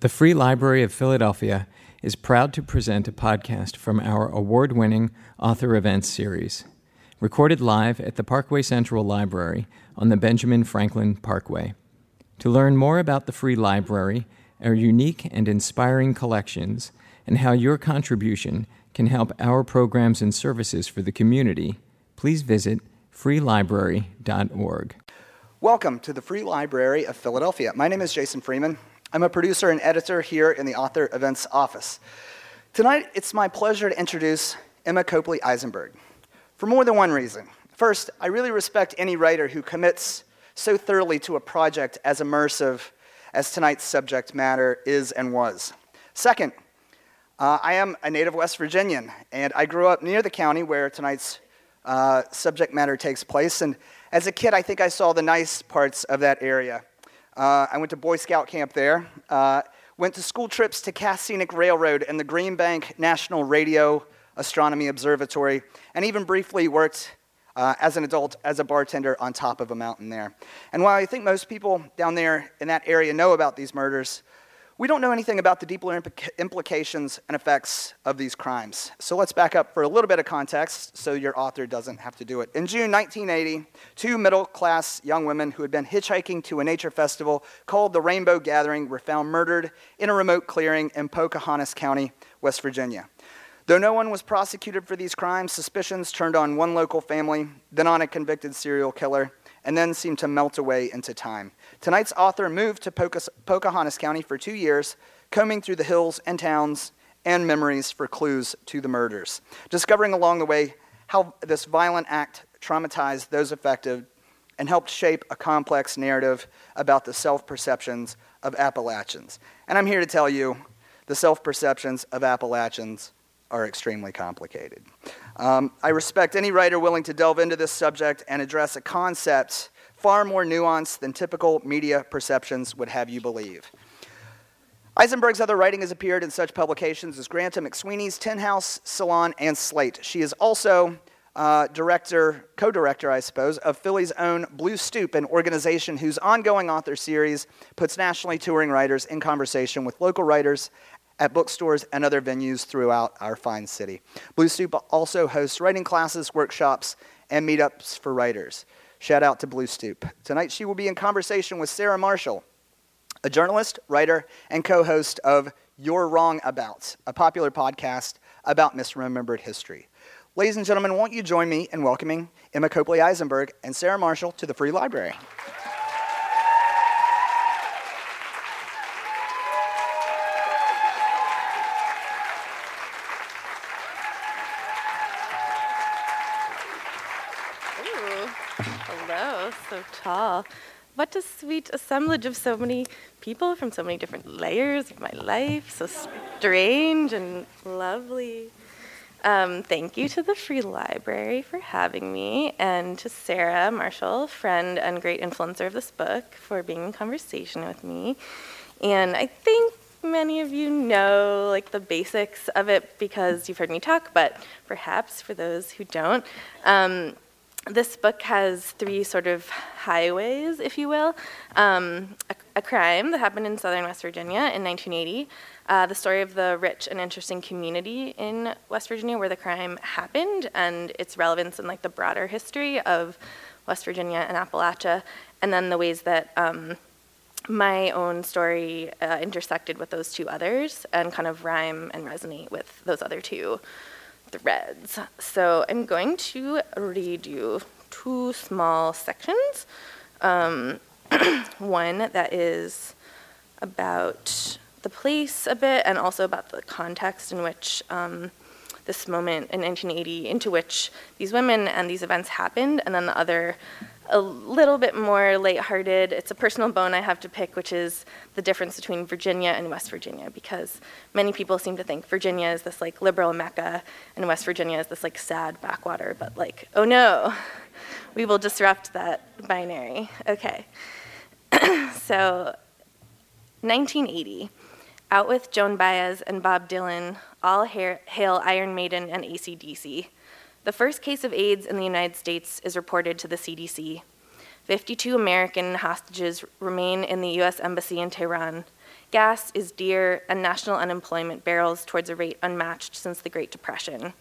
The Free Library of Philadelphia is proud to present a podcast from our award-winning Author Events series, recorded live at the Parkway Central Library on the Benjamin Franklin Parkway. To learn more about the Free Library, our unique and inspiring collections, and how your contribution can help our programs and services for the community, please visit freelibrary.org. Welcome to the Free Library of Philadelphia. My name is Jason Freeman. I'm a producer and editor here in the Author Events office. Tonight, it's my pleasure to introduce Emma Copley Eisenberg, for more than one reason. First, I really respect any writer who commits so thoroughly to a project as immersive as tonight's subject matter is and was. Second, I am a native West Virginian, and I grew up near the county where tonight's subject matter takes place, and as a kid, I think I saw the nice parts of that area. I went to Boy Scout camp there, went to school trips to Cass Scenic Railroad and the Green Bank National Radio Astronomy Observatory, and even briefly worked as an adult as a bartender on top of a mountain there. And while I think most people down there in that area know about these murders, we don't know anything about the deeper implications and effects of these crimes. So let's back up for a little bit of context so your author doesn't have to do it. In June 1980, two middle-class young women who had been hitchhiking to a nature festival called the Rainbow Gathering were found murdered in a remote clearing in Pocahontas County, West Virginia. Though no one was prosecuted for these crimes, suspicions turned on one local family, then on a convicted serial killer, and then seemed to melt away into time. Tonight's author moved to Pocahontas County for 2 years, combing through the hills and towns and memories for clues to the murders, discovering along the way how this violent act traumatized those affected and helped shape a complex narrative about the self-perceptions of Appalachians. And I'm here to tell you, the self-perceptions of Appalachians are extremely complicated. I respect any writer willing to delve into this subject and address a concept far more nuanced than typical media perceptions would have you believe. Eisenberg's other writing has appeared in such publications as Granta McSweeney's Tin House, Salon, and Slate. She is also co-director, I suppose, of Philly's own Blue Stoop, an organization whose ongoing author series puts nationally touring writers in conversation with local writers at bookstores and other venues throughout our fine city. Blue Stoop also hosts writing classes, workshops, and meetups for writers. Shout out to Blue Stoop. Tonight she will be in conversation with Sarah Marshall, a journalist, writer, and co-host of You're Wrong About, a popular podcast about misremembered history. Ladies and gentlemen, won't you join me in welcoming Emma Copley Eisenberg and Sarah Marshall to the Free Library? So tall. What a sweet assemblage of so many people from so many different layers of my life. So strange and lovely. Thank you to the Free Library for having me, and to Sarah Marshall, friend and great influencer of this book, for being in conversation with me. And I think many of you know like the basics of it because you've heard me talk, but perhaps for those who don't, this book has three sort of highways, if you will. A crime that happened in southern West Virginia in 1980, the story of the rich and interesting community in West Virginia where the crime happened and its relevance in like the broader history of West Virginia and Appalachia, and then the ways that my own story intersected with those two others and kind of rhyme and resonate with those other two threads. So I'm going to read you two small sections. One that is about the place a bit and also about the context in which this moment in 1980 into which these women and these events happened, and then the other a little bit more lighthearted. It's a personal bone I have to pick, which is the difference between Virginia and West Virginia, because many people seem to think Virginia is this like liberal Mecca and West Virginia is this like sad backwater, but like, oh no, we will disrupt that binary. Okay. So 1980, out with Joan Baez and Bob Dylan, all hail Iron Maiden and AC/DC. The first case of AIDS in the United States is reported to the CDC. 52 American hostages remain in the U.S. Embassy in Tehran. Gas is dear, and national unemployment barrels towards a rate unmatched since the Great Depression.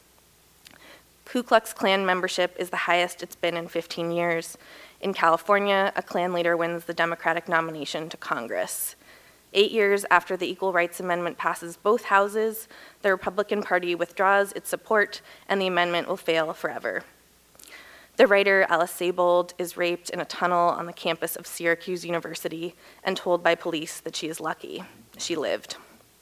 Ku Klux Klan membership is the highest it's been in 15 years. In California, a Klan leader wins the Democratic nomination to Congress. 8 years after the Equal Rights Amendment passes both houses, the Republican Party withdraws its support, and the amendment will fail forever. The writer Alice Sebold is raped in a tunnel on the campus of Syracuse University and told by police that she is lucky. She lived.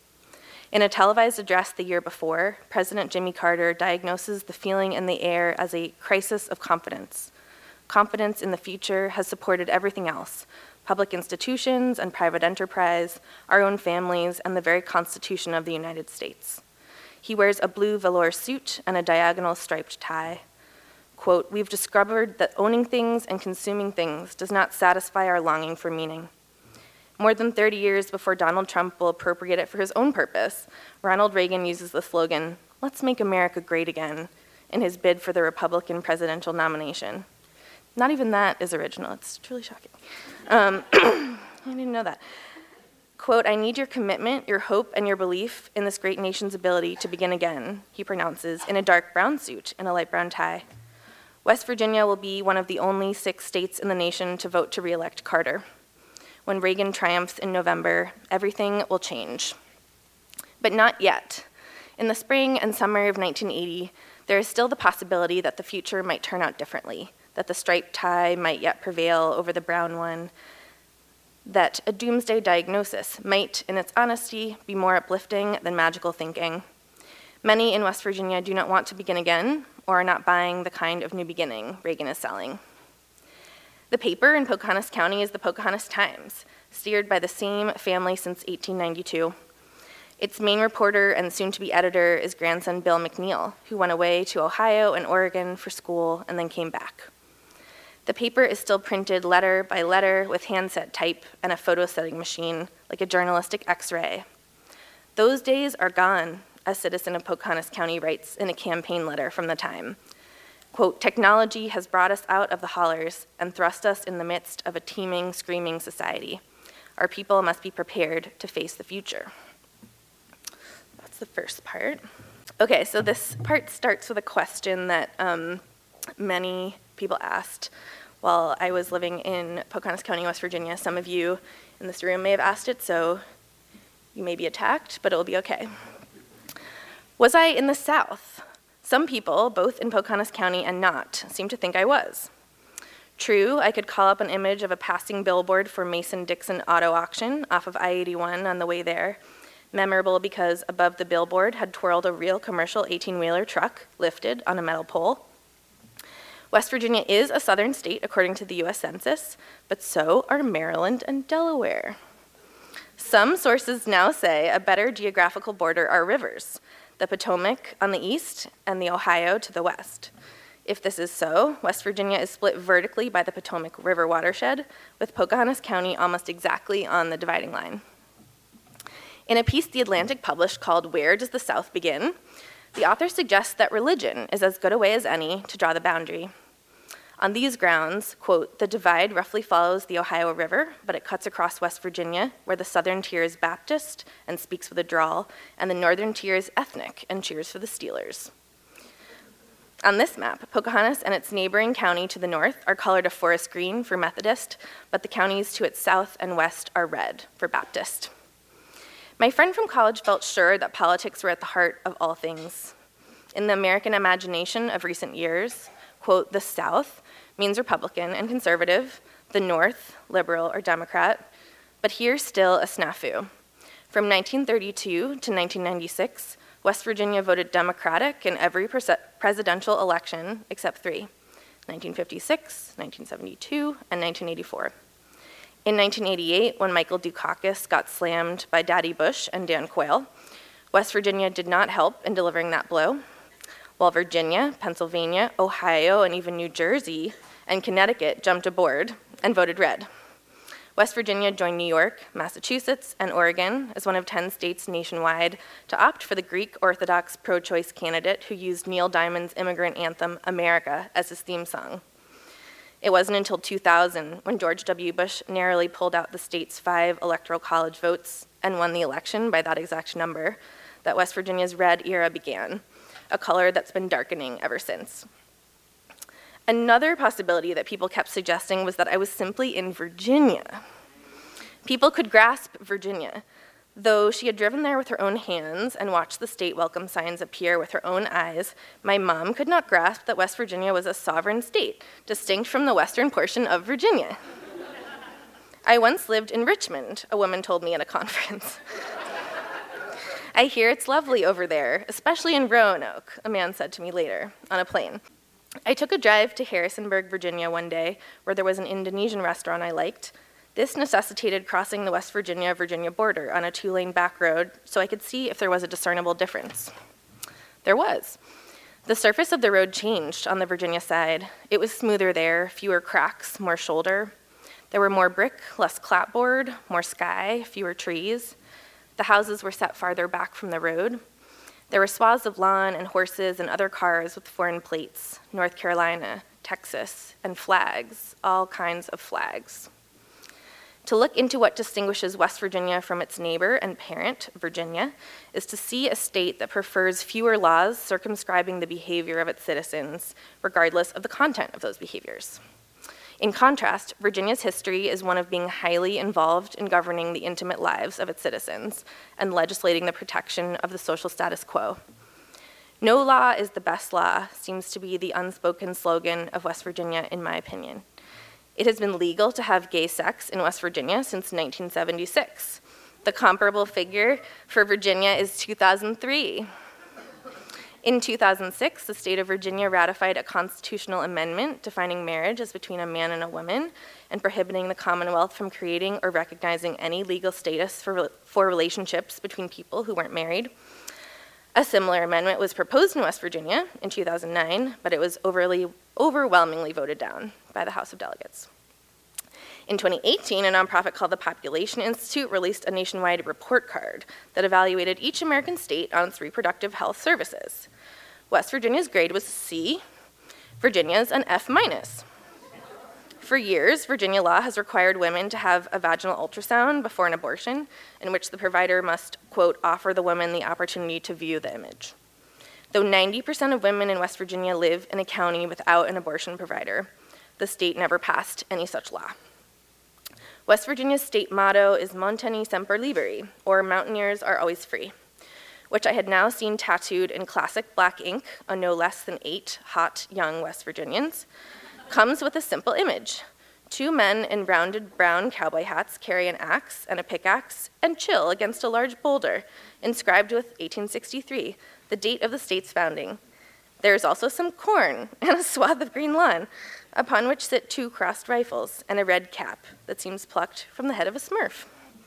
In a televised address the year before, President Jimmy Carter diagnoses the feeling in the air as a crisis of confidence. Confidence in the future has supported everything else: public institutions and private enterprise, our own families, and the very Constitution of the United States. He wears a blue velour suit and a diagonal striped tie. Quote, "We've discovered that owning things and consuming things does not satisfy our longing for meaning." More than 30 years before Donald Trump will appropriate it for his own purpose, Ronald Reagan uses the slogan, "Let's make America great again," in his bid for the Republican presidential nomination. Not even that is original. It's truly shocking. I didn't know that. Quote, "I need your commitment, your hope, and your belief in this great nation's ability to begin again," he pronounces in a dark brown suit and a light brown tie. West Virginia will be one of the only 6 states in the nation to vote to re-elect Carter. When Reagan triumphs in November, everything will change. But not yet. In the spring and summer of 1980, there is still the possibility that the future might turn out differently, that the striped tie might yet prevail over the brown one, that a doomsday diagnosis might, in its honesty, be more uplifting than magical thinking. Many in West Virginia do not want to begin again, or are not buying the kind of new beginning Reagan is selling. The paper in Pocahontas County is the Pocahontas Times, steered by the same family since 1892. Its main reporter and soon-to-be editor is grandson Bill McNeil, who went away to Ohio and Oregon for school and then came back. The paper is still printed letter by letter with handset type and a photo-setting machine, like a journalistic X-ray. Those days are gone, a citizen of Pocahontas County writes in a campaign letter from the time. Quote, "Technology has brought us out of the hollers and thrust us in the midst of a teeming, screaming society. Our people must be prepared to face the future." That's the first part. Okay, so this part starts with a question that many people asked while I was living in Pocahontas County, West Virginia. Some of you in this room may have asked it, so you may be attacked, but it will be okay. Was I in the South? Some people, both in Pocahontas County and not, seem to think I was. True, I could call up an image of a passing billboard for Mason-Dixon Auto Auction off of I-81 on the way there, memorable because above the billboard had twirled a real commercial 18-wheeler truck lifted on a metal pole. West Virginia is a southern state according to the U.S. Census, but so are Maryland and Delaware. Some sources now say a better geographical border are rivers, the Potomac on the east and the Ohio to the west. If this is so, West Virginia is split vertically by the Potomac River watershed, with Pocahontas County almost exactly on the dividing line. In a piece The Atlantic published called "Where Does the South Begin?", the author suggests that religion is as good a way as any to draw the boundary. On these grounds, quote, "The divide roughly follows the Ohio River, but it cuts across West Virginia, where the southern tier is Baptist and speaks with a drawl, and the northern tier is ethnic and cheers for the Steelers." On this map, Pocahontas and its neighboring county to the north are colored a forest green for Methodist, but the counties to its south and west are red for Baptist. My friend from college felt sure that politics were at the heart of all things. In the American imagination of recent years, quote, "The South means Republican and conservative, the North, liberal or Democrat, but here's still a snafu. From 1932 to 1996, West Virginia voted Democratic in every presidential election except 3, 1956, 1972, and 1984. In 1988, when Michael Dukakis got slammed by Daddy Bush and Dan Quayle, West Virginia did not help in delivering that blow, while Virginia, Pennsylvania, Ohio, and even New Jersey and Connecticut jumped aboard and voted red. West Virginia joined New York, Massachusetts, and Oregon as one of 10 states nationwide to opt for the Greek Orthodox pro-choice candidate who used Neil Diamond's immigrant anthem, America, as his theme song. It wasn't until 2000 when George W. Bush narrowly pulled out the state's 5 electoral college votes and won the election by that exact number, that West Virginia's red era began, a color that's been darkening ever since. Another possibility that people kept suggesting was that I was simply in Virginia. People could grasp Virginia, though she had driven there with her own hands and watched the state welcome signs appear with her own eyes. My mom could not grasp that West Virginia was a sovereign state, distinct from the western portion of Virginia. I once lived in Richmond, a woman told me at a conference. I hear it's lovely over there, especially in Roanoke, a man said to me later, on a plane. I took a drive to Harrisonburg, Virginia one day, where there was an Indonesian restaurant I liked. This necessitated crossing the West Virginia-Virginia border on a 2-lane back road so I could see if there was a discernible difference. There was. The surface of the road changed on the Virginia side. It was smoother there, fewer cracks, more shoulder. There were more brick, less clapboard, more sky, fewer trees. The houses were set farther back from the road. There were swaths of lawn and horses and other cars with foreign plates, North Carolina, Texas, and flags, all kinds of flags. To look into what distinguishes West Virginia from its neighbor and parent, Virginia, is to see a state that prefers fewer laws circumscribing the behavior of its citizens, regardless of the content of those behaviors. In contrast, Virginia's history is one of being highly involved in governing the intimate lives of its citizens and legislating the protection of the social status quo. No law is the best law seems to be the unspoken slogan of West Virginia, in my opinion. It has been legal to have gay sex in West Virginia since 1976. The comparable figure for Virginia is 2003. In 2006, the state of Virginia ratified a constitutional amendment defining marriage as between a man and a woman and prohibiting the Commonwealth from creating or recognizing any legal status for relationships between people who weren't married. A similar amendment was proposed in West Virginia in 2009, but it was overwhelmingly voted down by the House of Delegates. In 2018, a nonprofit called the Population Institute released a nationwide report card that evaluated each American state on its reproductive health services. West Virginia's grade was C, Virginia's an F-. For years, Virginia law has required women to have a vaginal ultrasound before an abortion, in which the provider must, quote, offer the woman the opportunity to view the image. Though 90% of women in West Virginia live in a county without an abortion provider, the state never passed any such law. West Virginia's state motto is Montani Semper Liberi, or Mountaineers are always free, which I had now seen tattooed in classic black ink on no less than 8 hot young West Virginians, comes with a simple image. 2 men in rounded brown cowboy hats carry an axe and a pickaxe and chill against a large boulder, inscribed with 1863, the date of the state's founding. There is also some corn and a swath of green lawn, upon which sit 2 crossed rifles and a red cap that seems plucked from the head of a Smurf.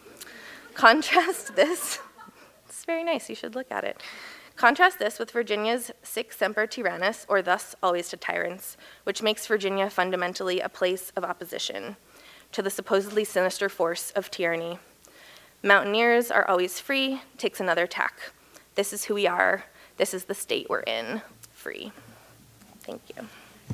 Contrast this, it's very nice, you should look at it. Contrast this with Virginia's Sic Semper Tyrannis, or thus always to tyrants, which makes Virginia fundamentally a place of opposition to the supposedly sinister force of tyranny. Mountaineers are always free takes another tack. This is who we are. This is the state we're in. Free. Thank you.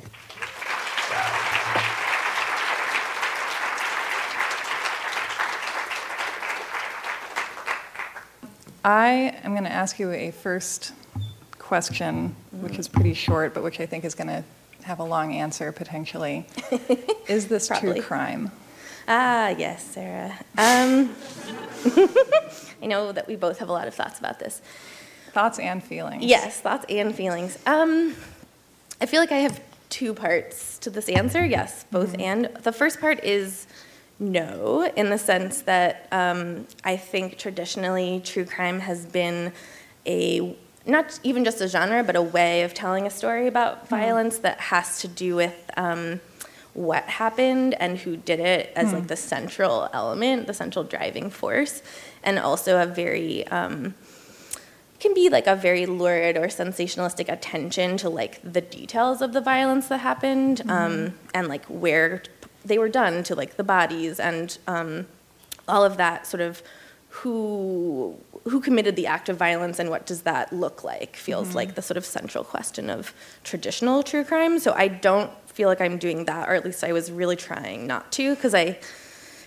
I am going to ask you a first question, which is pretty short, but which I think is going to have a long answer potentially. Is this true crime? Ah, yes, Sarah. I know that we both have a lot of thoughts about this. Thoughts and feelings. Yes, thoughts and feelings. I feel like I have 2 parts to this answer. Yes, both and. The first part is no, in the sense that I think traditionally true crime has been not even just a genre, but a way of telling a story about violence that has to do with what happened and who did it as like the central element, the central driving force, and also a very can be like a very lurid or sensationalistic attention to like the details of the violence that happened and like where they were done to like the bodies and all of that sort of who committed the act of violence and what does that look like feels like the sort of central question of traditional true crime. So I don't feel like I'm doing that, or at least I was really trying not to, because I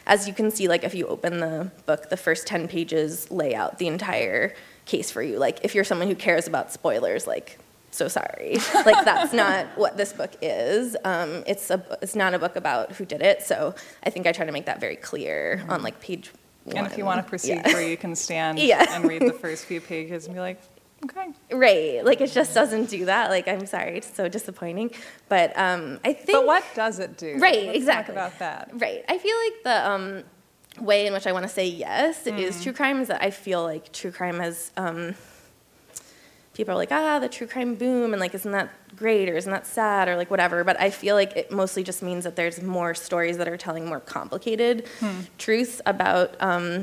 as you can see, like if you open the book, the first 10 pages lay out the entire case for you. Like if you're someone who cares about spoilers, like, so sorry. Like that's not what this book is. It's not a book about who did it. So I think I try to make that very clear on like page 1. And if you want to proceed where you can stand and read the first few pages and be like, okay. Right. Like it just doesn't do that. Like I'm sorry, it's so disappointing. But I think. But what does it do? Right. Let's exactly. talk about that. Right. I feel like the way in which I want to say yes is true crime is that I feel like true crime has. People are like, the true crime boom, and like, isn't that great, or isn't that sad, or like whatever, but I feel like it mostly just means that there's more stories that are telling more complicated truths about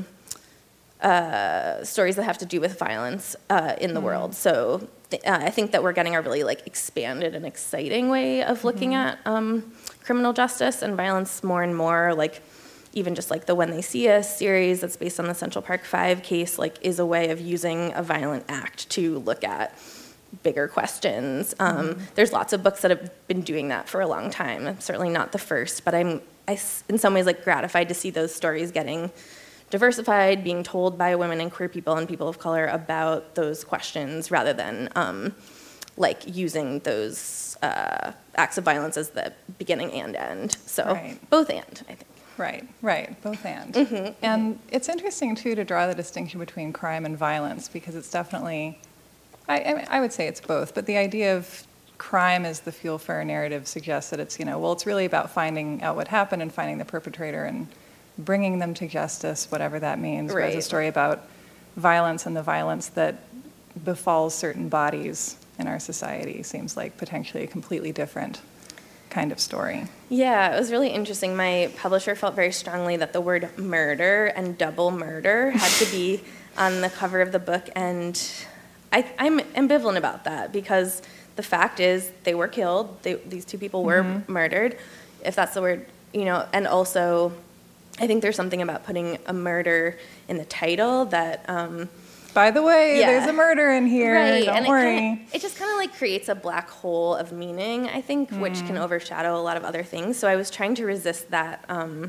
stories that have to do with violence in the world. So I think that we're getting a really like expanded and exciting way of looking at criminal justice and violence more and more, like even just like the When They See Us series that's based on the Central Park 5 case, like is a way of using a violent act to look at bigger questions. There's lots of books that have been doing that for a long time. I'm certainly not the first, but I'm in some ways like gratified to see those stories getting diversified, being told by women and queer people and people of color about those questions rather than like using those acts of violence as the beginning and end. So both and, I think. Right, both and. And it's interesting, too, to draw the distinction between crime and violence, because it's definitely, I would say it's both, but the idea of crime as the fuel for a narrative suggests that it's, it's really about finding out what happened and finding the perpetrator and bringing them to justice, whatever that means. Whereas a story about violence and the violence that befalls certain bodies in our society seems like potentially a completely different kind of story. Yeah, it was really interesting. My publisher felt very strongly that the word murder and double murder had to be on the cover of the book, and I'm ambivalent about that because the fact is they were killed. These two people were murdered, if that's the word, and also I think there's something about putting a murder in the title that by the way, there's a murder in here. Right. Don't worry. It just kind of like creates a black hole of meaning, I think, which can overshadow a lot of other things. So I was trying to resist that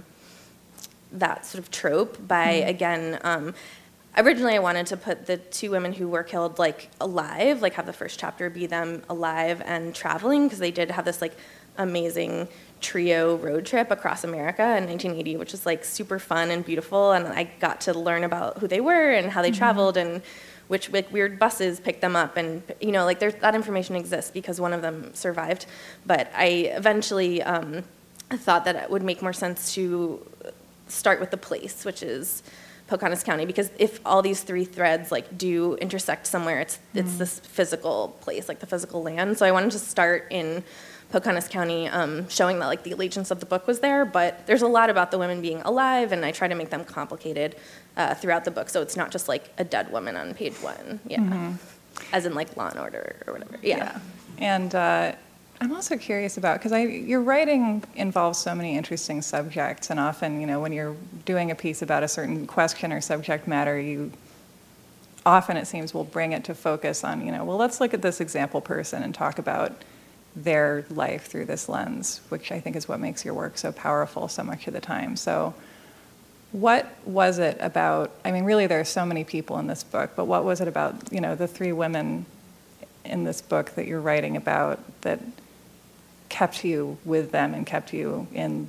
that sort of trope by again. Originally, I wanted to put the two women who were killed like alive, like have the first chapter be them alive and traveling, because they did have this like amazing trio road trip across America in 1980, which is like super fun and beautiful, and I got to learn about who they were and how they traveled and which like weird buses picked them up, and like that information exists because one of them survived. But I eventually thought that it would make more sense to start with the place, which is Pocahontas County, because if all these three threads like do intersect somewhere, it's this physical place, like the physical land. So I wanted to start in Pocahontas County, showing that like the allegiance of the book was there, but there's a lot about the women being alive, and I try to make them complicated throughout the book, so it's not just like a dead woman on page 1, as in like Law and Order or whatever. And I'm also curious about, because your writing involves so many interesting subjects, and often, when you're doing a piece about a certain question or subject matter, you often, it seems, will bring it to focus on, well, let's look at this example person and talk about their life through this lens, which I think is what makes your work so powerful so much of the time. So what was it about, really there are so many people in this book, but what was it about, the three women in this book that you're writing about that kept you with them and kept you in,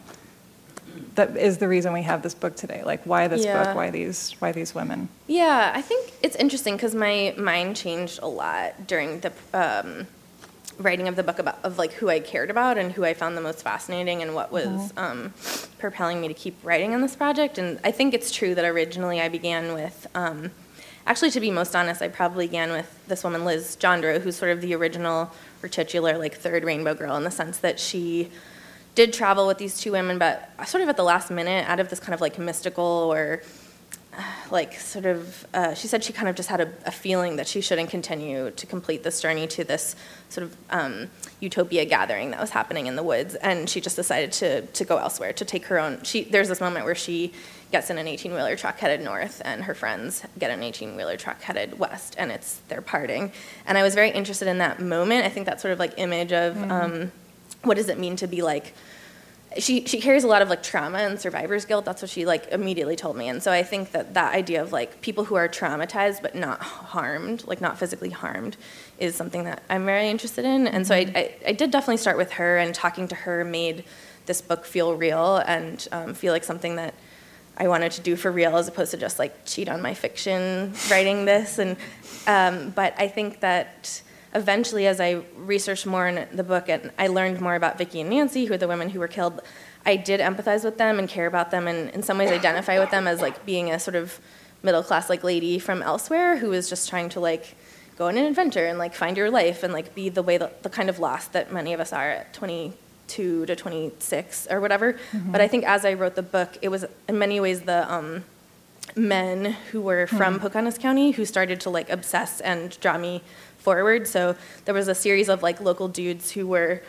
that is the reason we have this book today? Like, why this book? Why these women? Yeah, I think it's interesting because my mind changed a lot during the writing of the book of like who I cared about and who I found the most fascinating and what was propelling me to keep writing on this project. And I think it's true that originally I began with, actually to be most honest, I probably began with this woman, Liz Jandro, who's sort of the original or titular like third Rainbow Girl, in the sense that she did travel with these two women, but sort of at the last minute, out of this kind of like mystical or like sort of, she said she kind of just had a feeling that she shouldn't continue to complete this journey to this sort of utopia gathering that was happening in the woods, and she just decided to go elsewhere, to take her own. There's this moment where she gets in an 18-wheeler truck headed north, and her friends get an 18-wheeler truck headed west, and they're parting. And I was very interested in that moment. I think that sort of like image of what does it mean to be like she carries a lot of like trauma and survivor's guilt. That's what she like immediately told me. And so I think that idea of like people who are traumatized but not harmed, like not physically harmed, is something that I'm very interested in. And so I did definitely start with her, and talking to her made this book feel real and feel like something that I wanted to do for real, as opposed to just like cheat on my fiction writing this. And but I think that eventually, as I researched more in the book and I learned more about Vicky and Nancy, who are the women who were killed, I did empathize with them and care about them, and in some ways identify with them as like being a sort of middle class like lady from elsewhere who is just trying to like go on an adventure and like find your life and like be the kind of lost that many of us are at 22 to 26 or whatever. Mm-hmm. But I think as I wrote the book, it was in many ways the men who were from Pocahontas County who started to like obsess and draw me forward. So there was a series of like local dudes who were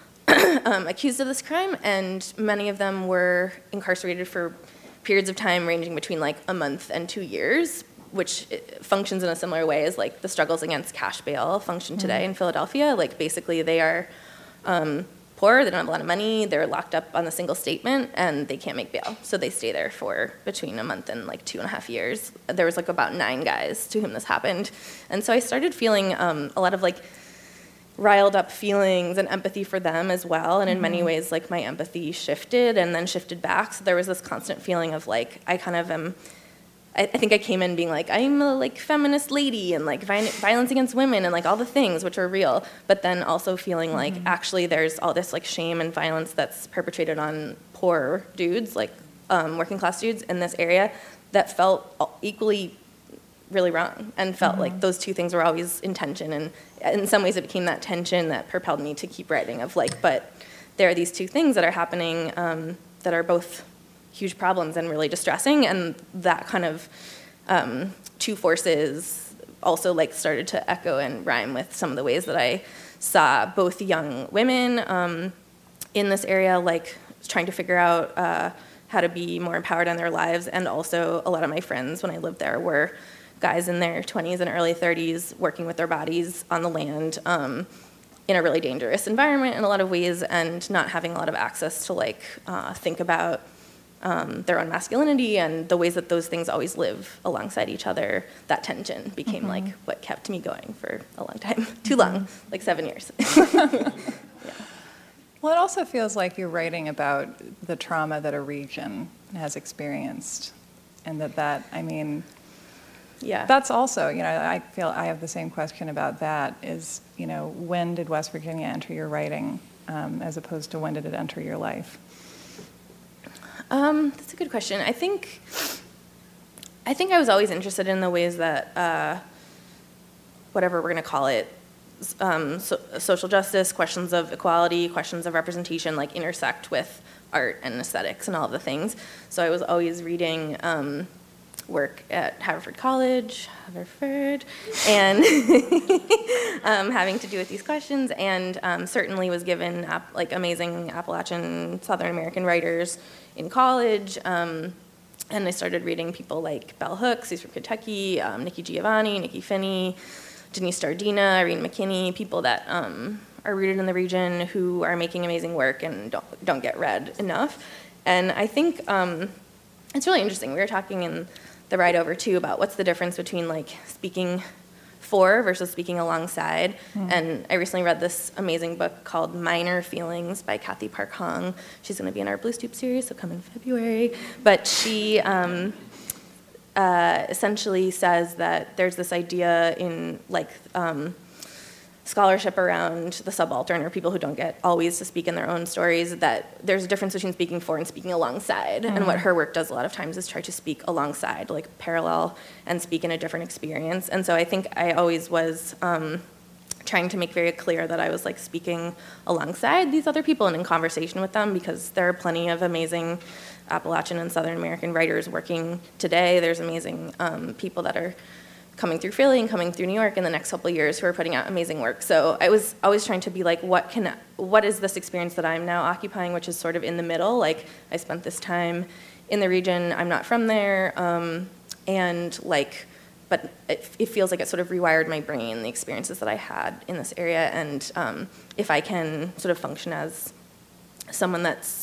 accused of this crime, and many of them were incarcerated for periods of time ranging between like a month and 2 years, which functions in a similar way as like the struggles against cash bail function today in Philadelphia. Like basically they are poor, they don't have a lot of money, they're locked up on a single statement, and they can't make bail. So they stay there for between a month and like 2.5 years. There was like about 9 guys to whom this happened. And so I started feeling a lot of like riled up feelings and empathy for them as well. And in many ways, like my empathy shifted and then shifted back. So there was this constant feeling of like, I kind of am, I think I came in being like, I'm a like feminist lady and like violence against women and like all the things which are real, but then also feeling like actually there's all this like shame and violence that's perpetrated on poor dudes, like working class dudes in this area that felt equally really wrong and felt like those two things were always in tension. And in some ways it became that tension that propelled me to keep writing of like, but there are these two things that are happening that are both huge problems and really distressing, and that kind of two forces also like started to echo and rhyme with some of the ways that I saw both young women in this area like trying to figure out how to be more empowered in their lives, and also a lot of my friends when I lived there were guys in their 20s and early 30s working with their bodies on the land in a really dangerous environment in a lot of ways, and not having a lot of access to like think about their own masculinity and the ways that those things always live alongside each other. That tension became like what kept me going for a long time. Too long, like 7 years. Yeah. Well, it also feels like you're writing about the trauma that a region has experienced, and I mean, yeah, that's also, I feel I have the same question about that is, when did West Virginia enter your writing as opposed to when did it enter your life? That's a good question. I think I was always interested in the ways that, whatever we're going to call it, social justice, questions of equality, questions of representation, like intersect with art and aesthetics and all of the things. So I was always reading work at Haverford College, and having to do with these questions, and certainly was given like amazing Appalachian Southern American writers in college, and I started reading people like Bell Hooks, who's from Kentucky, Nikki Giovanni, Nikki Finney, Denise Stardina, Irene McKinney, people that are rooted in the region who are making amazing work and don't get read enough. And I think it's really interesting. We were talking in the ride over too about what's the difference between like speaking for versus speaking alongside. And I recently read this amazing book called Minor Feelings by Kathy Park Hong. She's going to be in our Blue Stoop series, so come in February. But she essentially says that there's this idea in like scholarship around the subaltern, or people who don't get always to speak in their own stories, that there's a difference between speaking for and speaking alongside. And what her work does a lot of times is try to speak alongside, like parallel, and speak in a different experience. And so I think I always was trying to make very clear that I was like speaking alongside these other people and in conversation with them, because there are plenty of amazing Appalachian and Southern American writers working today. There's amazing people that are coming through Philly and coming through New York in the next couple of years who are putting out amazing work. So I was always trying to be like, what is this experience that I'm now occupying, which is sort of in the middle? Like, I spent this time in the region, I'm not from there, and like, but it feels like it sort of rewired my brain, the experiences that I had in this area, and if I can sort of function as someone that's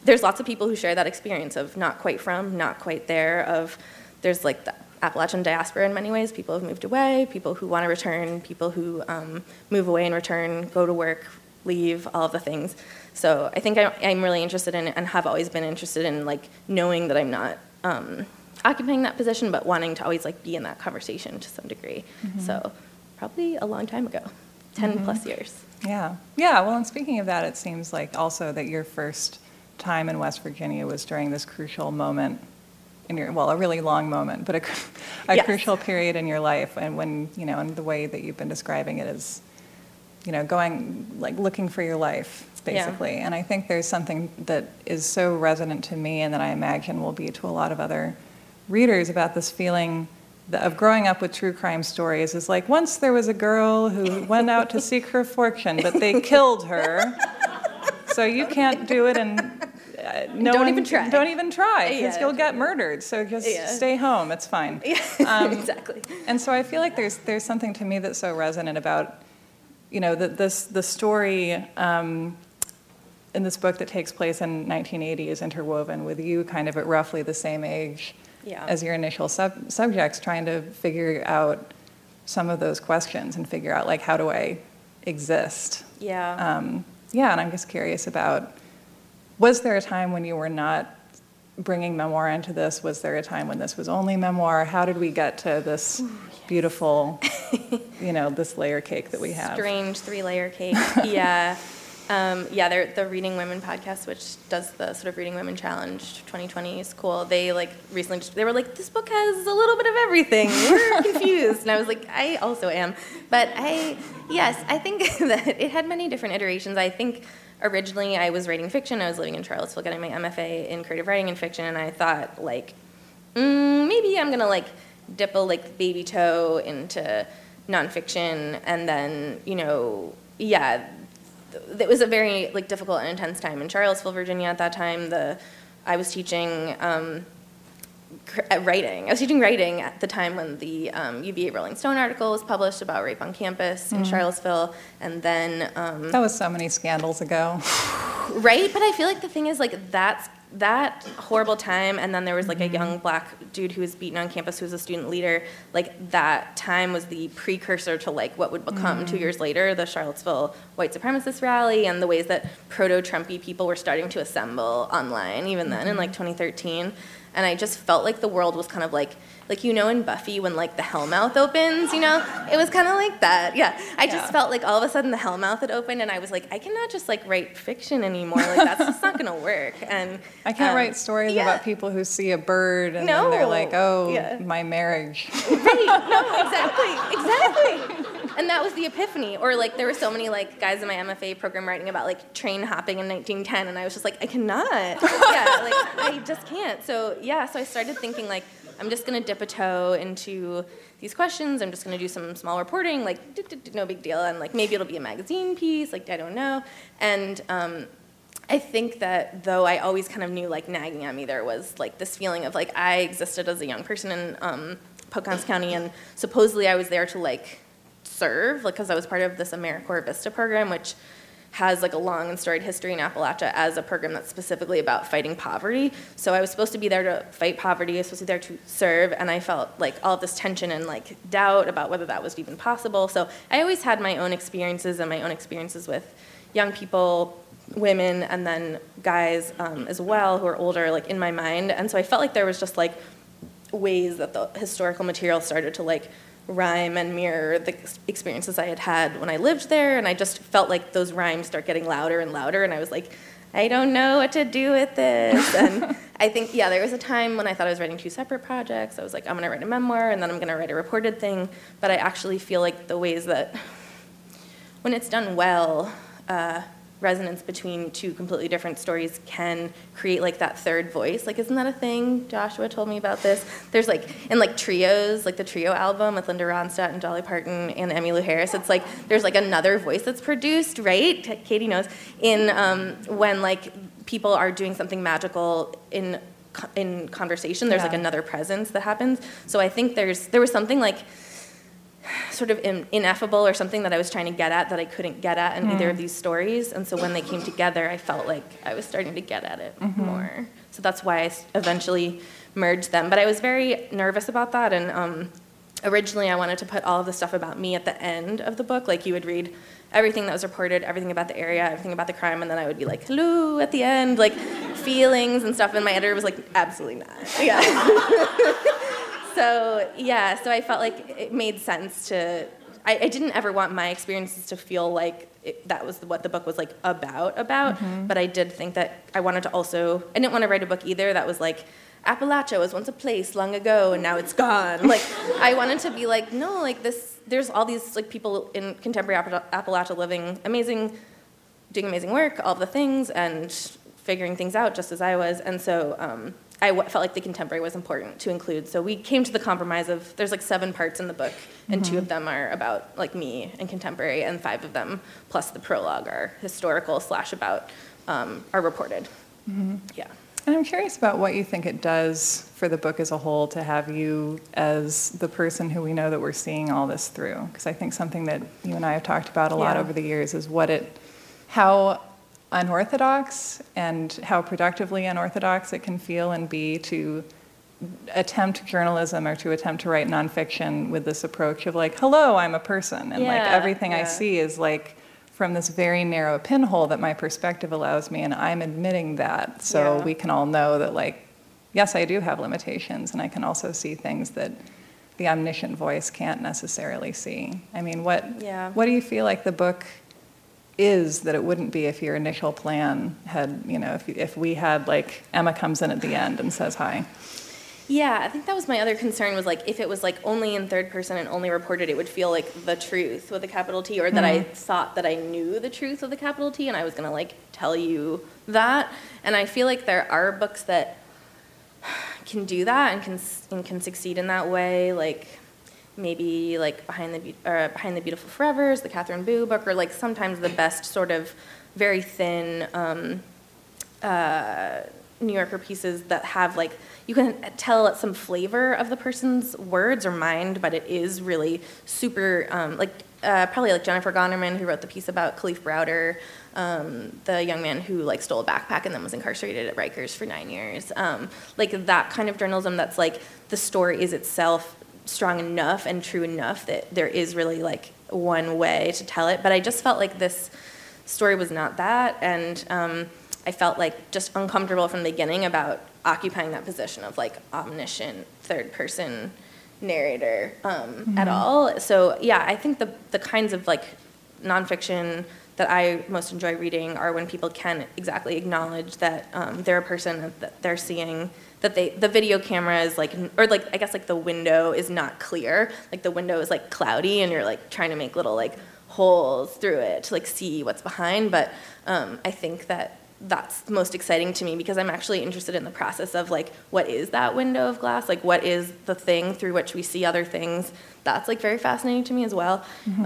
there's lots of people who share that experience of not quite from, not quite there, of there's like the Appalachian diaspora in many ways, people who've moved away, people who want to return, people who move away and return, go to work, leave, all of the things. So I think I'm really interested in, and have always been interested in, like, knowing that I'm not occupying that position, but wanting to always, like, be in that conversation to some degree. Mm-hmm. So probably a long time ago, 10 plus years. Yeah. Yeah, well, and speaking of that, it seems like also that your first time in West Virginia was during this crucial moment in your, well, a really long moment, but a yes. crucial period in your life, and when, and the way that you've been describing it is, going, like, looking for your life, basically. Yeah. And I think there's something that is so resonant to me, and that I imagine will be to a lot of other readers, about this feeling of growing up with true crime stories. Is like, once there was a girl who went out to seek her fortune, but they killed her, so you can't do it, and don't even try. Don't even try, because you'll get murdered, so just stay home, it's fine. Yeah. Exactly. And so I feel like there's something to me that's so resonant about, the story in this book that takes place in 1980 is interwoven with you kind of at roughly the same age as your initial subjects, trying to figure out some of those questions and figure out, like, how do I exist? Yeah. And I'm just curious about, was there a time when you were not bringing memoir into this? Was there a time when this was only memoir? How did we get to this beautiful, this layer cake that we have? Strange 3-layer cake. Yeah. They're the Reading Women podcast, which does the sort of Reading Women Challenge 2020 is cool. They recently they were like, this book has a little bit of everything. We're confused. And I was like, I also am. But I think that it had many different iterations. I think originally I was writing fiction. I was living in Charlottesville getting my MFA in creative writing and fiction, and I thought, like, maybe I'm going to, dip a, baby toe into nonfiction, and then, it was a very, difficult and intense time in Charlottesville, Virginia at that time. I was teaching writing. I was teaching writing at the time when the UVA Rolling Stone article was published about rape on campus in Charlottesville, and then... that was so many scandals ago. Right? But I feel like the thing is, that horrible time, and then there was, a young black dude who was beaten on campus who was a student leader. That time was the precursor to, what would become 2 years later, the Charlottesville white supremacist rally, and the ways that proto-Trumpy people were starting to assemble online, even then, in, 2013. And I just felt like the world was kind of in Buffy when, the Hellmouth opens, It was kind of like that, yeah. I just felt like all of a sudden the Hellmouth had opened, and I was like, I cannot just, write fiction anymore. That's just not going to work. And I can't write stories about people who see a bird, and then they're like, my marriage. Right, no, exactly. And that was the epiphany. Or, there were so many, guys in my MFA program writing about, train hopping in 1910, and I was just like, I cannot. I just can't. So I started thinking, I'm just going to dip a toe into these questions. I'm just going to do some small reporting, no big deal. And, maybe it'll be a magazine piece, I don't know. And I think that though I always kind of knew, nagging at me, there was, this feeling of, I existed as a young person in Pocahontas County, and supposedly I was there to, serve, because I was part of this AmeriCorps Vista program, which has a long and storied history in Appalachia as a program that's specifically about fighting poverty. So I was supposed to be there to fight poverty. I was supposed to be there to serve, and I felt all of this tension and doubt about whether that was even possible. So I always had my own experiences and my own experiences with young people, women, and then guys as well who are older, in my mind. And so I felt like there was just ways that the historical material started to rhyme and mirror the experiences I had had when I lived there, and I just felt like those rhymes start getting louder and louder, and I was like, I don't know what to do with this. And I think, there was a time when I thought I was writing 2 separate projects. I was like, I'm going to write a memoir, and then I'm going to write a reported thing, but I actually feel like the ways that, when it's done well, resonance between 2 completely different stories can create that third voice. Isn't that a thing? Joshua told me about this. There's in trios, the trio album with Linda Ronstadt and Dolly Parton and Emmylou Harris, it's there's another voice that's produced, right? Katie knows, in when people are doing something magical in conversation, there's another presence that happens. So I think there was something sort of ineffable or something that I was trying to get at that I couldn't get at in either of these stories. And so when they came together, I felt like I was starting to get at it more. So that's why I eventually merged them. But I was very nervous about that. And originally I wanted to put all of the stuff about me at the end of the book. Like you would read everything that was reported, everything about the area, everything about the crime, and then I would be like, hello, at the end, like feelings and stuff. And my editor was like, absolutely not. Yeah. So I felt like it made sense to, I didn't ever want my experiences to feel like that was what the book was like about, but I did think that I wanted to also, I didn't want to write a book either that was like, Appalachia was once a place long ago and now it's gone. Like, I wanted to be like, no, like this, there's all these like people in contemporary Appalachia living doing amazing work, all of the things, and figuring things out just as I was. And so I felt like the contemporary was important to include. So we came to the compromise of, there's like 7 parts in the book, and 2 of them are about like me and contemporary, and 5 of them, plus the prologue, are historical / about, are reported. Yeah. And I'm curious about what you think it does for the book as a whole to have you as the person who we know that we're seeing all this through. Because I think something that you and I have talked about a lot over the years is how unorthodox and how productively unorthodox it can feel and be to attempt journalism or to attempt to write nonfiction with this approach of like, hello, I'm a person. And like everything I see is like from this very narrow pinhole that my perspective allows me, and I'm admitting that. So we can all know that like, yes, I do have limitations, and I can also see things that the omniscient voice can't necessarily see. I mean, what do you feel like the book is that it wouldn't be if your initial plan had, if we had like Emma comes in at the end and says hi? Yeah, I think that was my other concern, was like if it was like only in third person and only reported, it would feel like the truth with a capital T, or that I thought that I knew the truth with a capital T and I was going to like tell you that. And I feel like there are books that can do that and can succeed in that way, like maybe like Behind the Beautiful Forevers, the Catherine Boo book, or like sometimes the best sort of very thin New Yorker pieces that have like, you can tell some flavor of the person's words or mind, but it is really super, probably like Jennifer Gonnerman, who wrote the piece about Khalif Browder, the young man who like stole a backpack and then was incarcerated at Rikers for 9 years. Like that kind of journalism that's like the story is itself strong enough and true enough that there is really like one way to tell it. But I just felt like this story was not that, and I felt like just uncomfortable from the beginning about occupying that position of like omniscient third person narrator at all. So yeah, I think the kinds of like nonfiction that I most enjoy reading are when people can exactly acknowledge that they're a person, that they're seeing, that the video camera is like, or like I guess like the window is not clear, like the window is like cloudy and you're like trying to make little like holes through it to like see what's behind. But I think that's most exciting to me, because I'm actually interested in the process of like, what is that window of glass? Like, what is the thing through which we see other things? That's like very fascinating to me as well,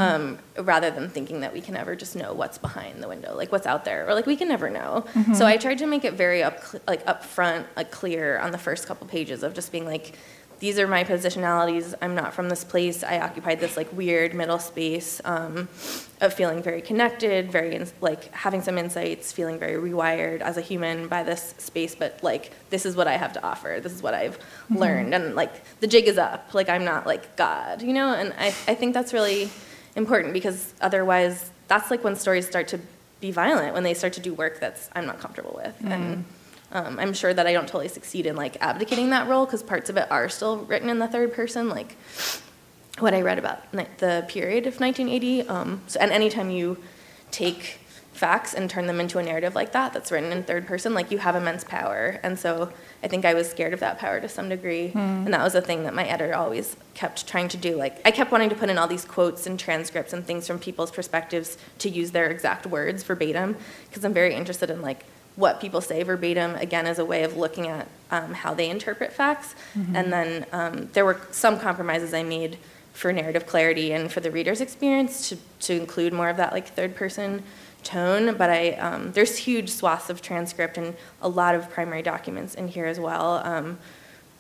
rather than thinking that we can ever just know what's behind the window, like what's out there, or like we can never know. So I tried to make it very upfront, like clear on the first couple pages of just being like, these are my positionalities. I'm not from this place. I occupied this like weird middle space of feeling very connected, like having some insights, feeling very rewired as a human by this space. But like, this is what I have to offer. This is what I've learned. And like, the jig is up. Like, I'm not like God, And I think that's really important, because otherwise that's like when stories start to be violent, when they start to do work that's I'm not comfortable with. And I'm sure that I don't totally succeed in like abdicating that role, because parts of it are still written in the third person, like what I read about the period of 1980. And anytime you take facts and turn them into a narrative like that that's written in third person, like you have immense power. And so I think I was scared of that power to some degree. And that was a thing that my editor always kept trying to do. Like, I kept wanting to put in all these quotes and transcripts and things from people's perspectives to use their exact words verbatim, because I'm very interested in like what people say verbatim, again, as a way of looking at how they interpret facts. And then there were some compromises I made for narrative clarity and for the reader's experience to include more of that like third person tone. But there's huge swaths of transcript and a lot of primary documents in here as well.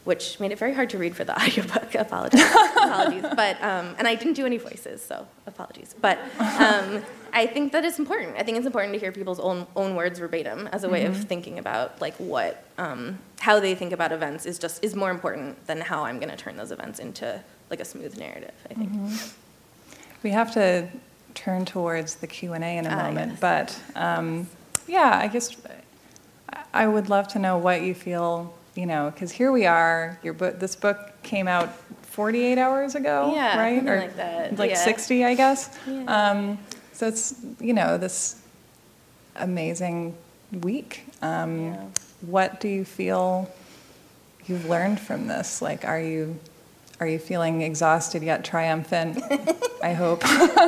which made it very hard to read for the audiobook. Apologies. But, and I didn't do any voices, so apologies. But I think that it's important. I think it's important to hear people's own words verbatim as a way of thinking about like what, how they think about events is more important than how I'm going to turn those events into like a smooth narrative, I think. We have to turn towards the Q&A in a moment, yes. but yeah, I guess I would love to know what you feel, because here we are, this book came out 48 hours ago, Yeah, right? something Or like that. like Yeah. 60, I guess. Yeah. So it's, this amazing week. Yeah. What do you feel you've learned from this? Like, are you feeling exhausted yet triumphant? I hope.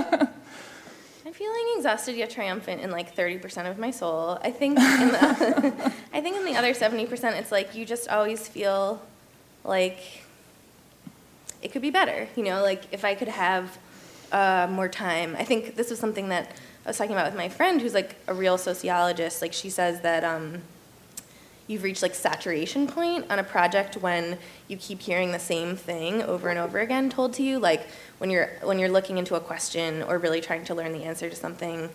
I'm feeling exhausted yet triumphant in like 30% of my soul. I think in the other 70%, it's like you just always feel like it could be better. Like if I could have more time. I think this was something that I was talking about with my friend who's like a real sociologist. Like she says that you've reached like saturation point on a project when you keep hearing the same thing over and over again told to you. Like when you're looking into a question or really trying to learn the answer to something,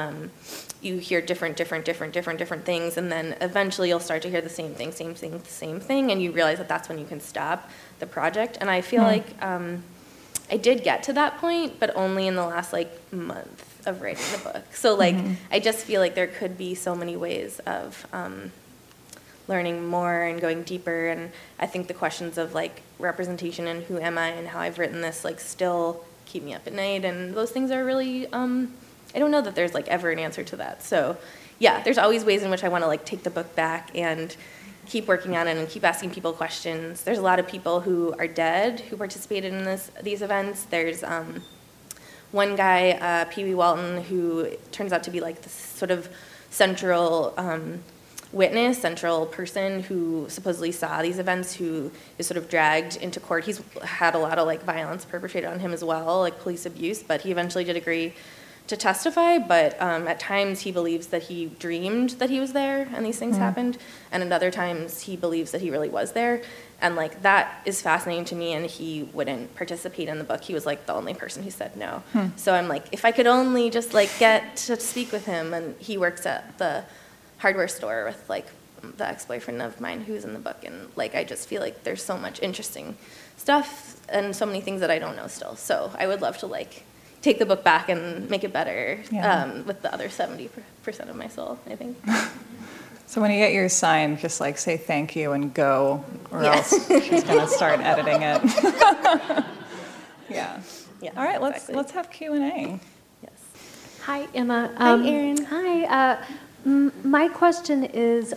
you hear different things, and then eventually you'll start to hear the same thing, and you realize that that's when you can stop the project. And I feel like I did get to that point, but only in the last like month of writing the book. So like I just feel like there could be so many ways of learning more and going deeper, and I think the questions of like representation and who am I and how I've written this like still keep me up at night, and those things are really I don't know that there's like ever an answer to that. So yeah, there's always ways in which I want to like take the book back and keep working on it and keep asking people questions. There's a lot of people who are dead who participated in these events. There's one guy, Pee Wee Walton, who turns out to be like this sort of central witness, central person who supposedly saw these events, who is sort of dragged into court. He's had a lot of like violence perpetrated on him as well, like police abuse, but he eventually did agree to testify, but at times he believes that he dreamed that he was there and these things happened, and at other times he believes that he really was there, and like that is fascinating to me, and he wouldn't participate in the book. He was like the only person who said no. So I'm like, if I could only just like get to speak with him, and he works at the hardware store with like the ex-boyfriend of mine who's in the book, and like I just feel like there's so much interesting stuff and so many things that I don't know still. So I would love to like take the book back and make it better with the other 70% of my soul, I think. So when you get yours signed, just like say thank you and go, or else she's going to start editing it. Yeah. All right, let's have Q&A. Yes. Hi, Emma. Hi, Erin. Hi. My question is,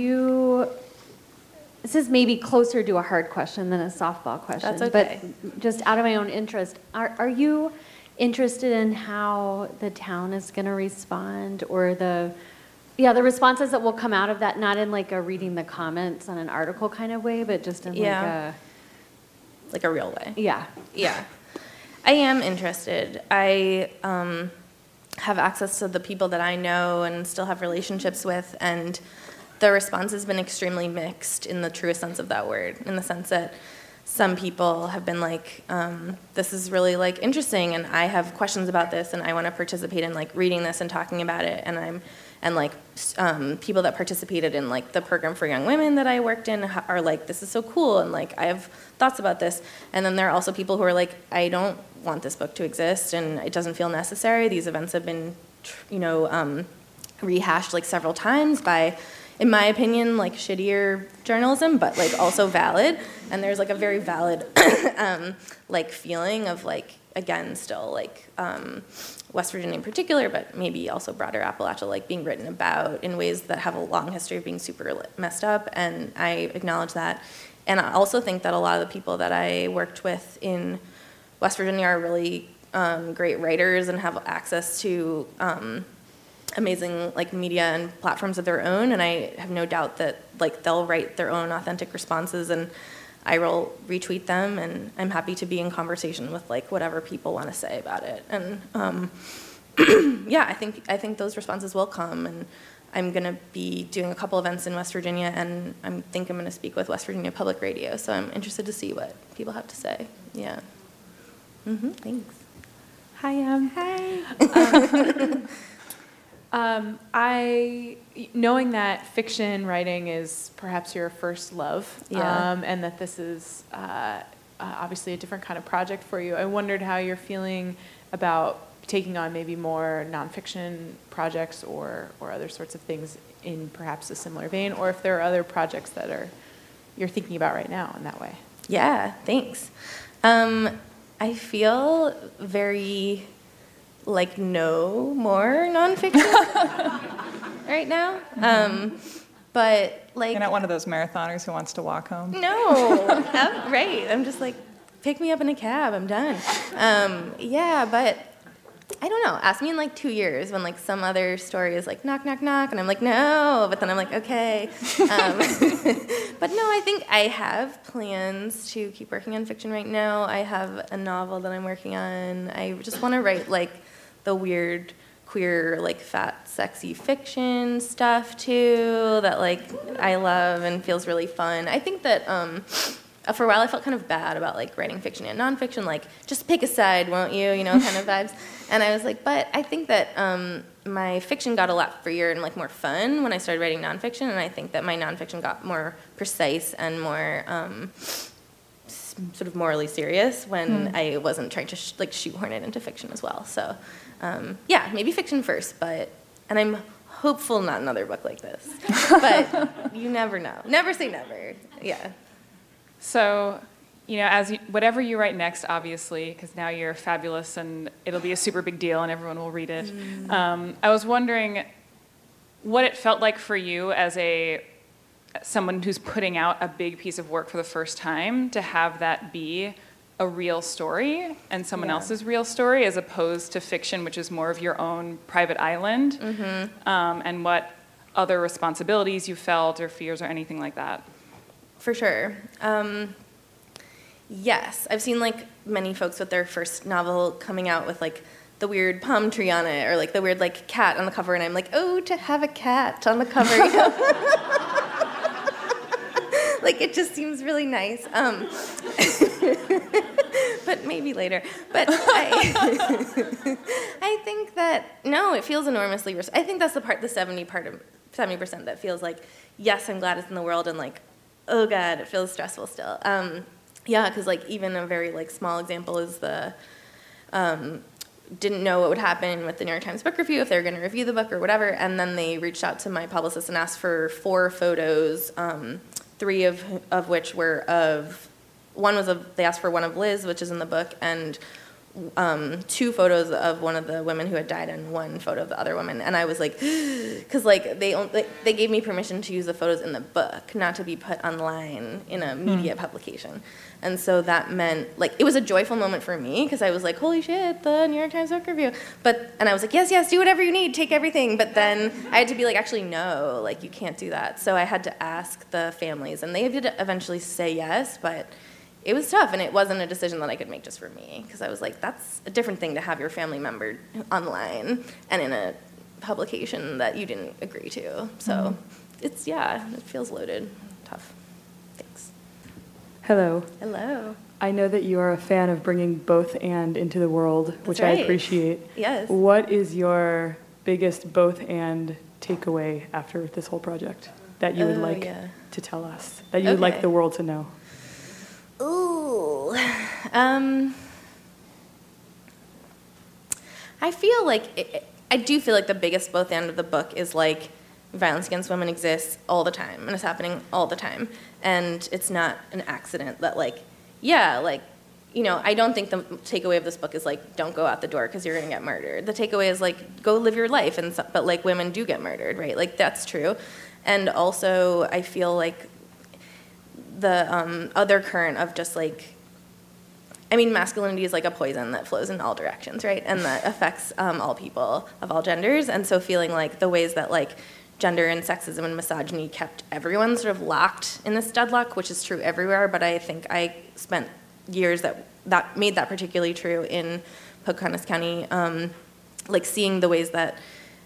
this is maybe closer to a hard question than a softball question. That's okay. But just out of my own interest, are you interested in how the town is going to respond, or the responses that will come out of that, not in like a reading the comments on an article kind of way, but just in like a real way. Yeah. I am interested. I have access to the people that I know and still have relationships with, and the response has been extremely mixed in the truest sense of that word, in the sense that some people have been like, this is really like interesting, and I have questions about this, and I want to participate in like reading this and talking about it, and people that participated in like the program for young women that I worked in are like, this is so cool, and like I have thoughts about this. And then there are also people who are like, I don't want this book to exist, and it doesn't feel necessary. These events have been, rehashed like several times by, in my opinion, like shittier journalism, but like also valid. And there's like a very valid like feeling of like, again, still like West Virginia in particular, but maybe also broader Appalachia, like being written about in ways that have a long history of being super messed up. And I acknowledge that. And I also think that a lot of the people that I worked with in West Virginia are really great writers and have access to amazing like media and platforms of their own, and I have no doubt that like they'll write their own authentic responses, and I will retweet them, and I'm happy to be in conversation with like whatever people want to say about it. And I think those responses will come, and I'm going to be doing a couple events in West Virginia, and I think I'm going to speak with West Virginia Public Radio. So I'm interested to see what people have to say. Yeah. Thanks. Hi, Hi. Knowing that fiction writing is perhaps your first love, and that this is obviously a different kind of project for you, I wondered how you're feeling about taking on maybe more nonfiction projects or other sorts of things in perhaps a similar vein, or if there are other projects that you're thinking about right now in that way. Yeah, thanks. I feel very no more nonfiction right now. But You're not one of those marathoners who wants to walk home? No, right. I'm just pick me up in a cab, I'm done. But I don't know. Ask me in 2 years when some other story is knock, knock, knock, and I'm no, but then I'm okay. But no, I think I have plans to keep working on fiction right now. I have a novel that I'm working on. I just want to write the weird, queer, fat, sexy fiction stuff too that I love and feels really fun. I think that for a while I felt kind of bad about writing fiction and nonfiction, just pick a side, won't you, kind of vibes. And I was but I think that my fiction got a lot freer and more fun when I started writing nonfiction, and I think that my nonfiction got more precise and more sort of morally serious when I wasn't trying to shoehorn it into fiction as well. So maybe fiction first, and I'm hopeful not another book like this. But you never know. Never say never. Yeah. So, whatever you write next, obviously, because now you're fabulous and it'll be a super big deal and everyone will read it. I was wondering what it felt like for you as someone who's putting out a big piece of work for the first time to have that be a real story and someone else's real story, as opposed to fiction, which is more of your own private island, and what other responsibilities you felt or fears or anything like that. For sure. Yes, I've seen many folks with their first novel coming out with the weird palm tree on it, or the weird cat on the cover, and I'm oh, to have a cat on the cover, it just seems really nice. But maybe later. But I think that no, it feels enormously. I think that's the 70% that feels yes, I'm glad it's in the world, and oh God, it feels stressful still. Because even a very small example is the didn't know what would happen with the New York Times Book Review, if they were going to review the book or whatever, and then they reached out to my publicist and asked for 4 photos, 3 of which were they asked for one of Liz, which is in the book, and 2 photos of one of the women who had died and 1 photo of the other woman. And I was because they gave me permission to use the photos in the book, not to be put online in a media publication. And so that meant it was a joyful moment for me, because I was holy shit, the New York Times Book Review. And I was yes, do whatever you need, take everything. But then I had to be actually no, you can't do that. So I had to ask the families, and they did eventually say yes, but it was tough, and it wasn't a decision that I could make just for me, because I was that's a different thing to have your family member online and in a publication that you didn't agree to. So it feels loaded. Tough. Thanks. Hello. Hello. I know that you are a fan of bringing both and into the world, which right. I appreciate. Yes. What is your biggest both and takeaway after this whole project that you would like to tell us, that you would like the world to know? Ooh. I feel I do feel the biggest both and of the book is violence against women exists all the time, and it's happening all the time, and it's not an accident that I don't think the takeaway of this book is don't go out the door because you're going to get murdered. The takeaway is go live your life, but women do get murdered, right? That's true. And also I feel the other current of just masculinity is a poison that flows in all directions, right? And that affects all people of all genders. And so feeling the ways that gender and sexism and misogyny kept everyone sort of locked in this deadlock, which is true everywhere, but I think I spent years that made that particularly true in Pocahontas County, seeing the ways that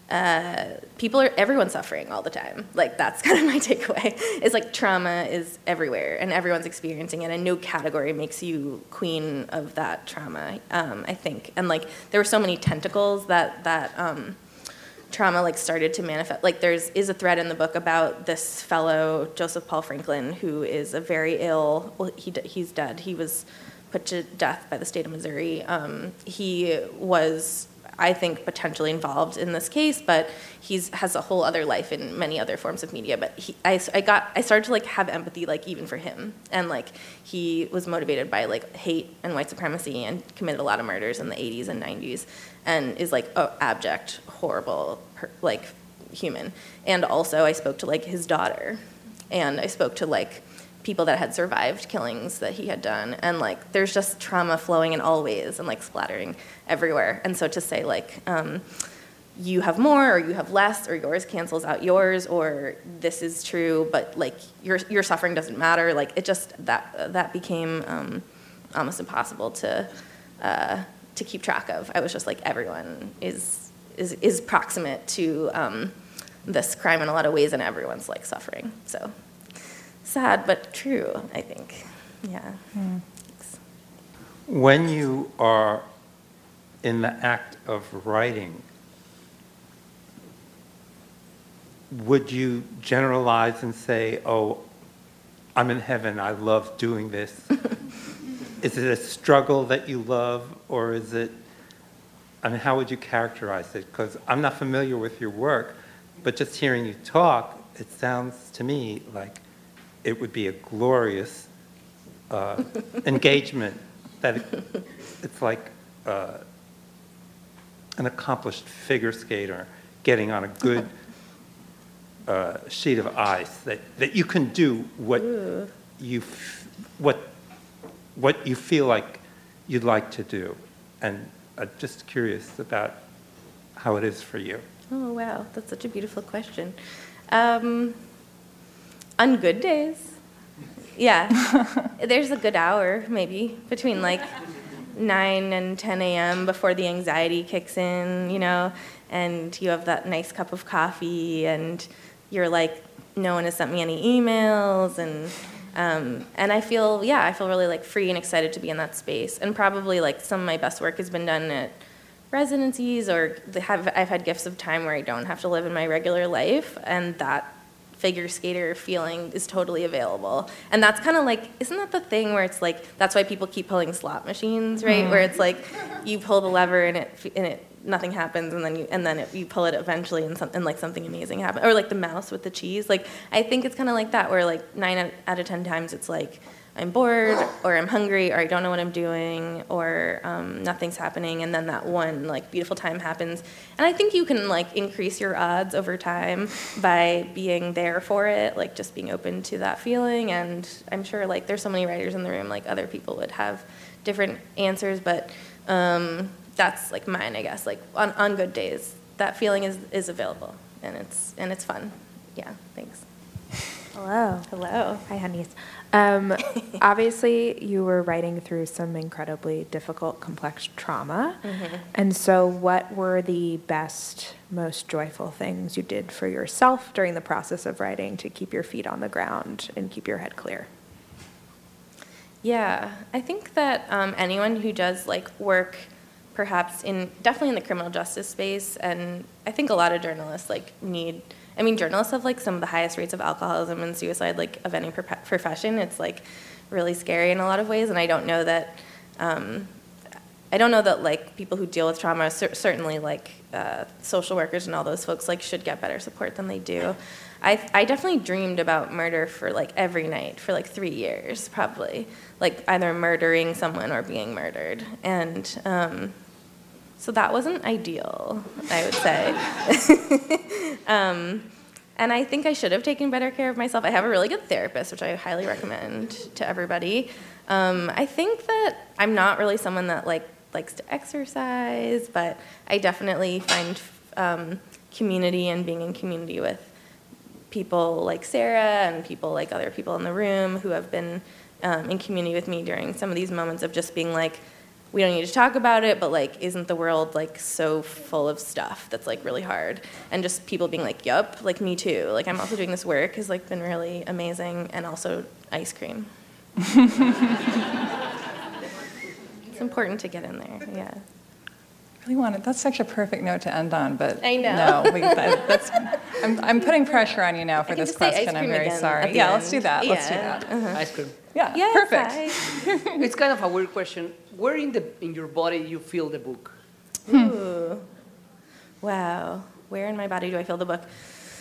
everyone's suffering all the time. Like, that's kind of my takeaway. It's like trauma is everywhere, and everyone's experiencing it, and no category makes you queen of that trauma, I think. And like, there were so many tentacles that trauma like started to manifest. Like, is a thread in the book about this fellow, Joseph Paul Franklin, who is a very ill, well, he's dead. He was put to death by the state of Missouri. He was, I think, potentially involved in this case, but has a whole other life in many other forms of media. But I started to like have empathy, like even for him, and like he was motivated by like hate and white supremacy and committed a lot of murders in the 80s and 90s, and is like an abject, horrible, like human. And also, I spoke to like his daughter, and I spoke to like people that had survived killings that he had done, and like there's just trauma flowing in all ways and like splattering everywhere. And so to say like you have more or you have less, or yours cancels out yours, or this is true but like your suffering doesn't matter, like it just that became almost impossible to keep track of. I was just like, everyone is proximate to this crime in a lot of ways, and everyone's like suffering. So sad, but true, I think. Yeah. Thanks. When you are in the act of writing, would you generalize and say, oh, I'm in heaven, I love doing this? Is it a struggle that you love, or is it, I mean, how would you characterize it? Because I'm not familiar with your work, but just hearing you talk, it sounds to me like it would be a glorious engagement, that it's like an accomplished figure skater getting on a good sheet of ice, that you can do what you feel like you'd like to do. And I'm just curious about how it is for you. Oh, wow. That's such a beautiful question. On good days, yeah, there's a good hour maybe between like 9 and 10 a.m. before the anxiety kicks in, you know, and you have that nice cup of coffee, and you're like, no one has sent me any emails, and I feel really like free and excited to be in that space. And probably like some of my best work has been done at residencies, or I've had gifts of time where I don't have to live in my regular life, and that figure skater feeling is totally available. And that's kind of like, isn't that the thing where it's like, that's why people keep pulling slot machines, right? Where it's like you pull the lever and it nothing happens, and then you pull it eventually, and something amazing happens. Or like the mouse with the cheese. Like, I think it's kind of like that, where like 9 out of 10 times it's like I'm bored, or I'm hungry, or I don't know what I'm doing, or nothing's happening, and then that one like beautiful time happens. And I think you can like increase your odds over time by being there for it, like just being open to that feeling. And I'm sure like there's so many writers in the room, like other people would have different answers, but that's like mine, I guess. Like on good days, that feeling is available, and it's fun. Yeah, thanks. Hello. Hello. Hi, honeys. Obviously, you were writing through some incredibly difficult, complex trauma. Mm-hmm. And so what were the best, most joyful things you did for yourself during the process of writing to keep your feet on the ground and keep your head clear? Yeah, I think that anyone who does like work perhaps definitely in the criminal justice space, and I think a lot of journalists journalists have like some of the highest rates of alcoholism and suicide like of any profession. It's like really scary in a lot of ways, and I don't know that like people who deal with trauma, certainly like social workers and all those folks like should get better support than they do. I definitely dreamed about murder for like every night for like 3 years, probably, like either murdering someone or being murdered, and so that wasn't ideal, I would say. And I think I should have taken better care of myself. I have a really good therapist, which I highly recommend to everybody. I think that I'm not really someone that likes to exercise, but I definitely find community and being in community with people like Sarah and people like other people in the room who have been in community with me during some of these moments of just being like, we don't need to talk about it, but like, isn't the world like so full of stuff that's like really hard? And just people being like, yup, like me too. Like I'm also doing this work has like been really amazing, and also ice cream. It's important to get in there, yeah. That's such a perfect note to end on, but I know. No, I'm putting pressure on you now for this question. I'm very sorry. Yeah, let's do that. Yeah. Let's do that. Ice cream. Yeah, Yes, perfect. It's kind of a weird question. Where in your body you feel the book? Ooh. Wow. Where in my body do I feel the book?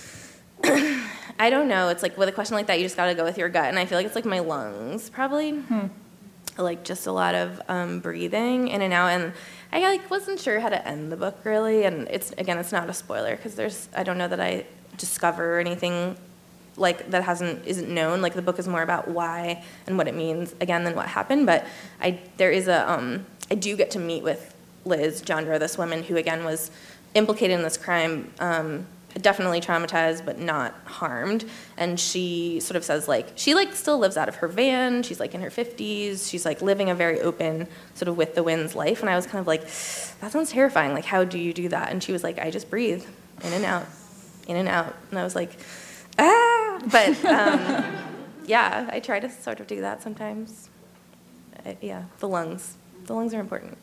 I don't know. It's like with a question like that, you just got to go with your gut. And I feel like it's like my lungs, probably. Like just a lot of breathing in and out. And I like wasn't sure how to end the book really. And it's not a spoiler because I don't know that I discover anything like that isn't known. Like the book is more about why and what it means again than what happened. But I do get to meet with Liz Jandro, this woman who again was implicated in this crime, definitely traumatized but not harmed. And she sort of says like she like still lives out of her van. She's like in her 50s. She's like living a very open sort of with the winds life. And I was kind of like, that sounds terrifying. Like how do you do that? And she was like, I just breathe in and out, in and out. And I was like, ah. But yeah, I try to sort of do that sometimes. The lungs are important.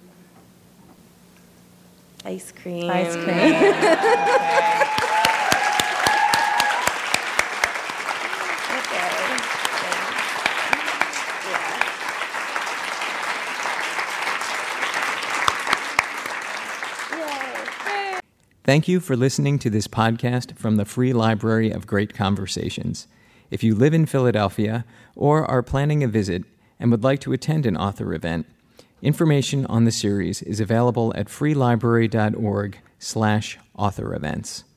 Ice cream. Ice cream. Thank you for listening to this podcast from the Free Library of Great Conversations. If you live in Philadelphia or are planning a visit and would like to attend an author event, information on the series is available at freelibrary.org/author events.